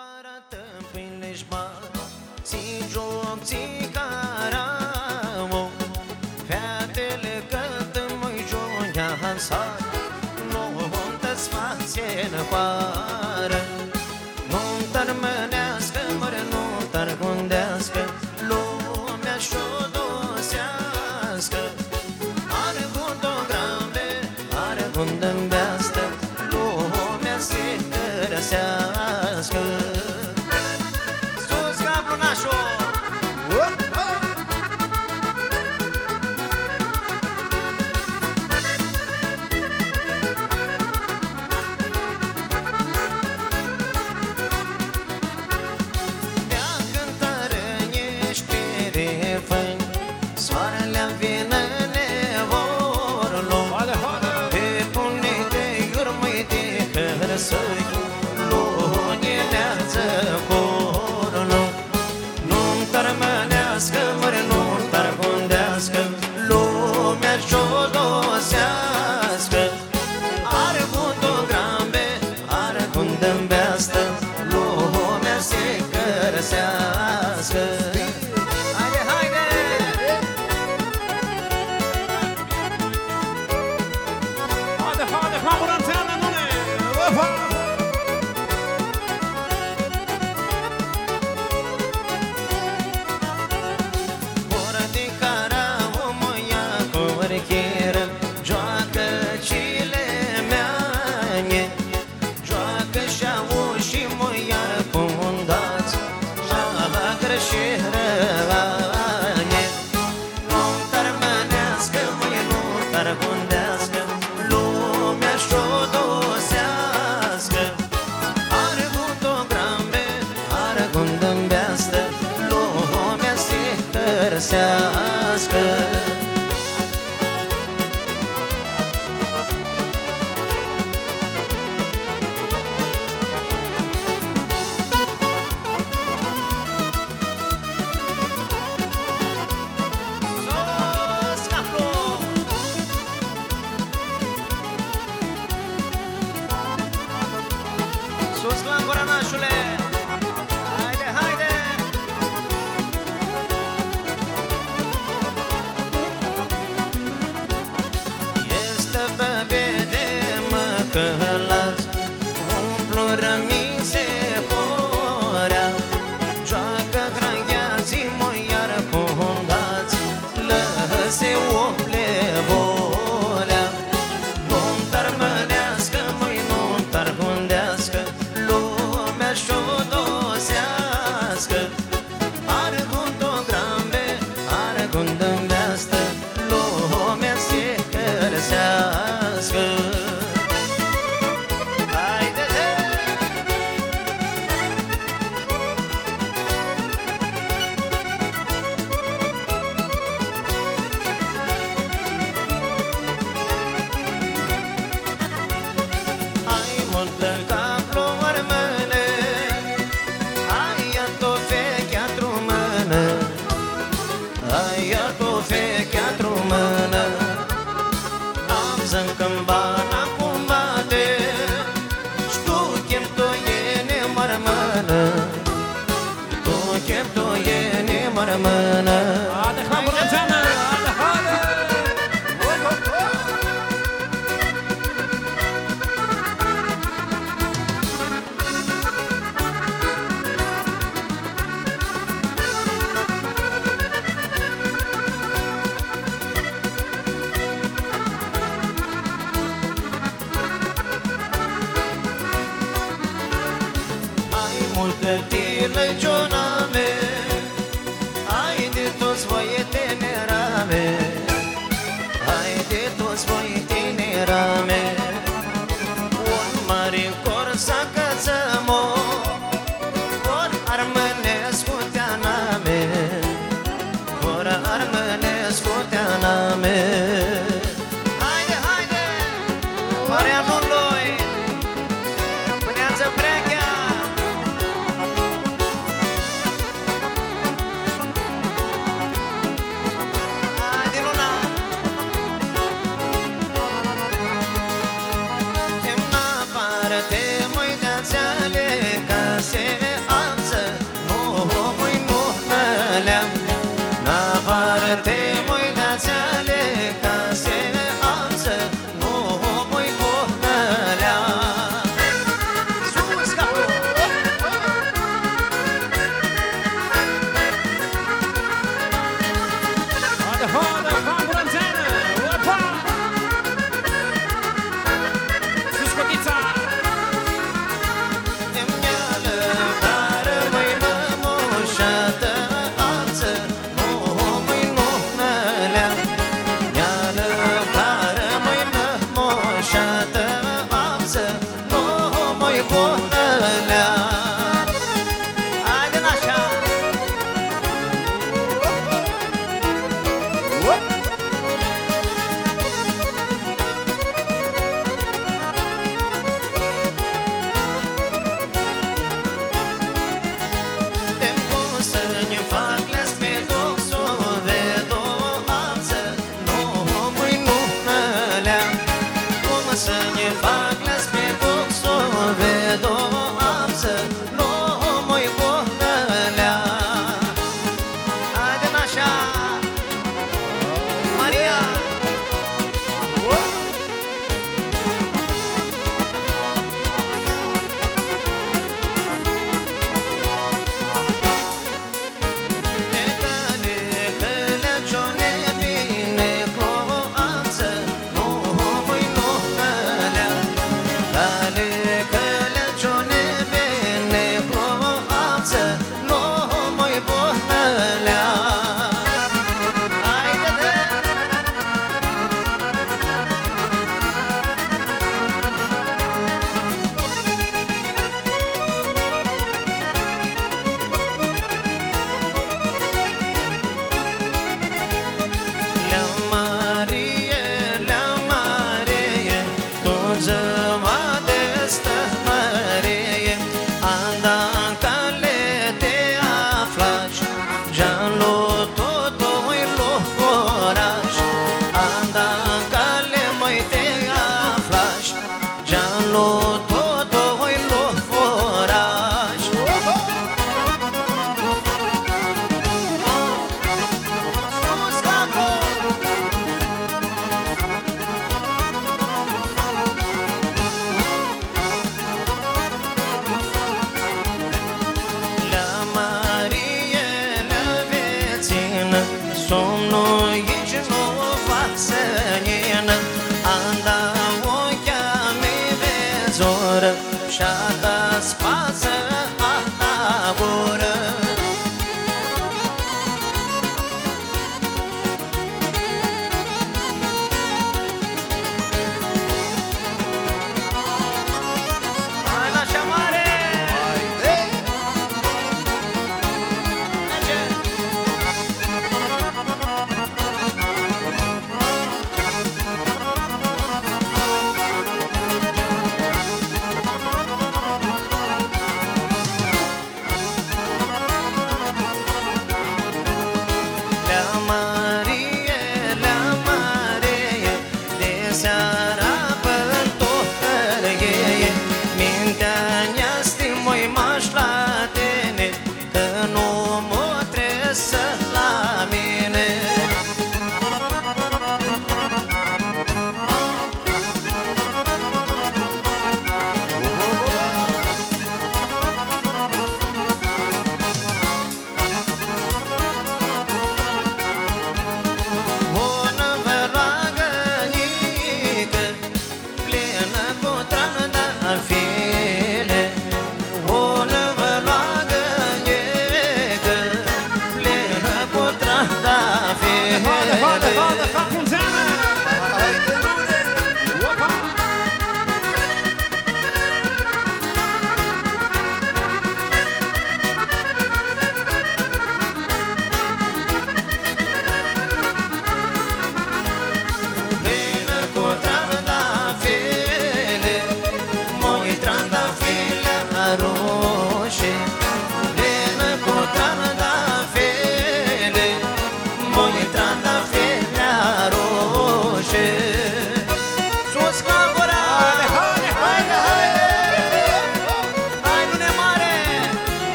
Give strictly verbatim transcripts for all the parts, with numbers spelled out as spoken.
barată prilejma, zi joc, zi caramo, fetele cântă măi joia hansar, nu-ntă-ți fație în afară, nu-ntă-n mânească, măre nu-ntă-n gundească, lumea și-o dosească, are gundograme, are gundă-nbeastă, lumea se cărăsească. Sus capul nașul!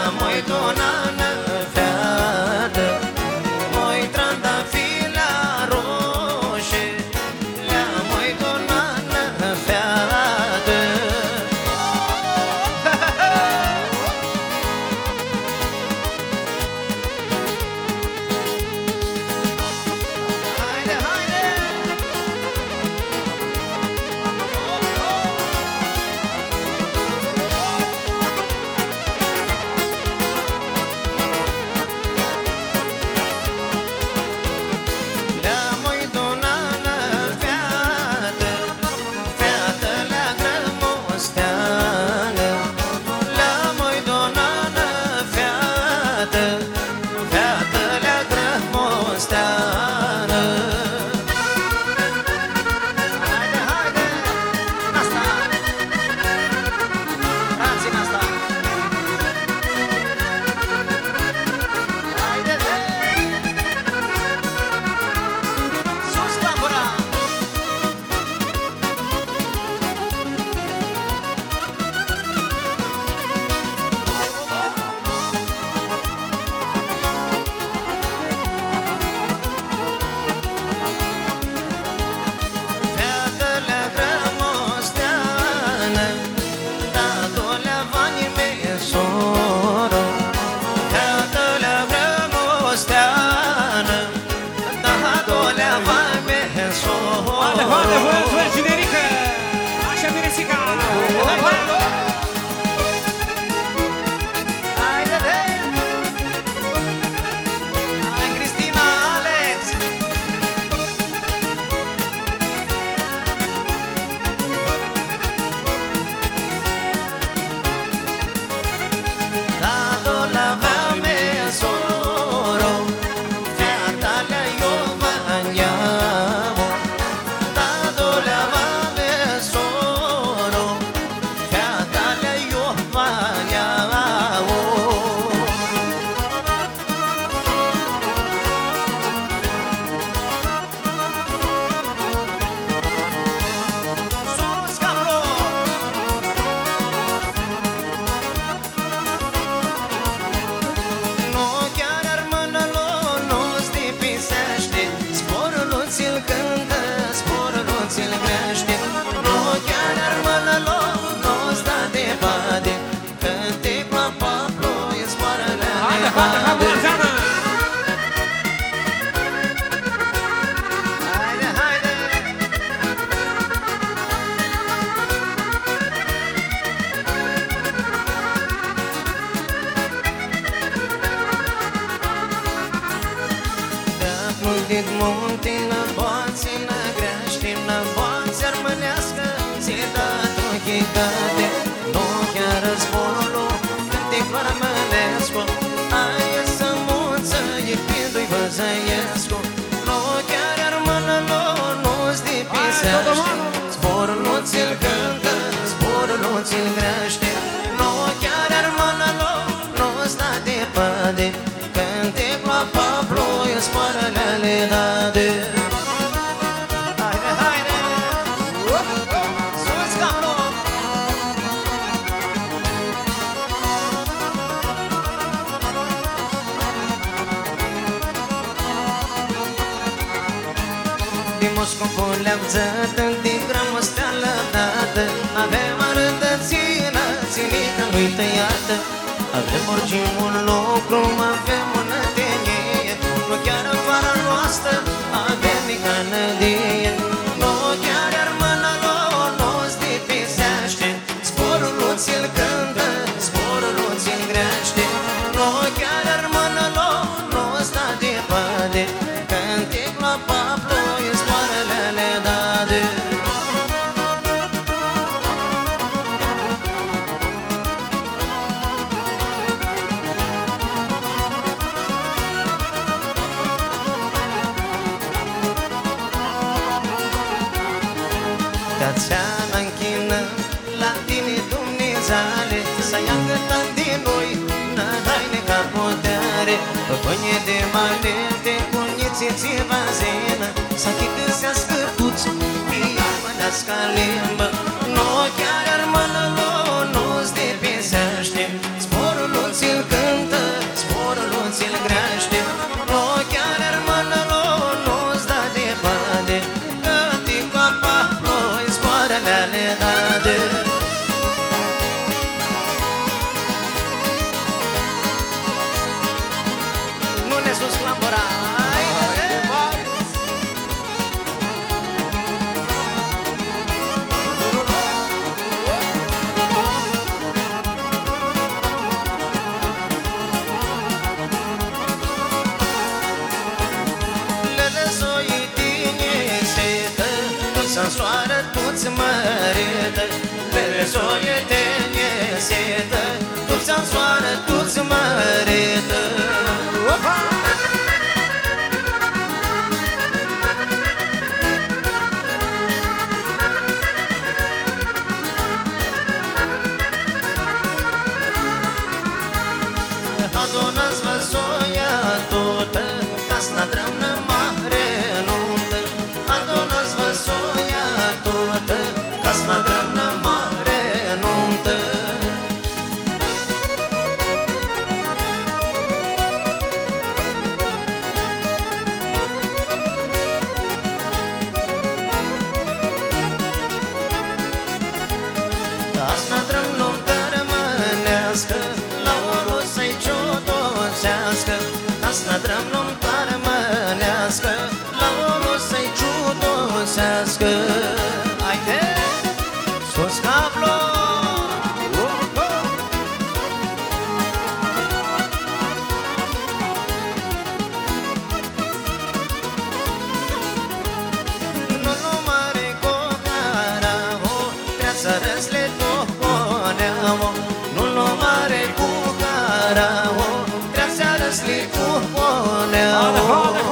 moi donană feată, moi trandafiri la roșie, la moi donană feată. Haide, haide! La moi donană feată, feată la grămosteană. La moi donană feată, feată la grămosteană. Haide, haide! Asta! Frații, asta! Haide, hei! Sus clapura! Feată la grămosteană, tată la vani me soro. Feată la grămosteană, tată la vani me soro. Roda, roda, roda, generică! Așa meresica! Haide, hei! Hai, Cristina, Alex! Tată la vame soro, feata la io mangiamo. Tată la vame soro, feata la io mangiamo. Sus, cabro! Nu chiar armână-lo, nu-ți dipisește, sporul nu ți-l cântă, sporul nu ți-l crește. Nu chiar armână-lo, nu-ți da de bade, când te papa ploie, zboară-le Haide, haide, haide, Montana! Haide, haide! Da plutit muntină, boațină, greștină, boați armânească, ți-e dat ochitate. Nu chiar zborul, când te clarmănescu, aia să muță, e pindu-i văzăiescu. Nu chiar armână-lo, nu-ți dipisește, zborul nu ți-l cântă, zborul nu ți-l crește. Nu chiar armână-lo, nu-ți da de pade, când te ploapă ploie, zboară-le dade. Haide, haide! Sus, cabro! Din Moscova le-am zătă, din grămostea lădată, avem arătățină, ținită nu-i tăiată. Avem oricin un lucru, avem o nădenie, nu chiar în vara noastră, avem mica nădie. Nu chiar armână-lo, nu-ți dipisește, sporul nu ți-l cântă, sporul nu ți-l grește. Nu chiar armână-lo, nu-ți da de pade, când te ploapă ploie, zboară-le le dade. Dați-ana închină la tine, Dumnezeale, să ia cântăm din noi, n-haine ca putere. Păpânie de malete, cuniții-ți vazenă, să chitâsea scârtuți, ia mânească limbă. Nu chiar armână-lo, nu-ți depisește, sporul nu ți-l cântă. tu-ți mărită, Vele soie te niesetă, Tu-ți ansoară, tu-ți mărită. Opa! Adonați vă soia totă, Casna drămnă mare nuntă. Adonați vă soia totă, Casna drămnă mare nuntă. Casna drămnă rămânească, La oro să-i ciudosească. Casna drămnă rămânească, La oro să-i ciudosească. Haide! Sus cablo! Nu numare cu caravo, Prea să răsle tu poneavo. Nu numare cu caravo, Prea să răsle tu poneavo.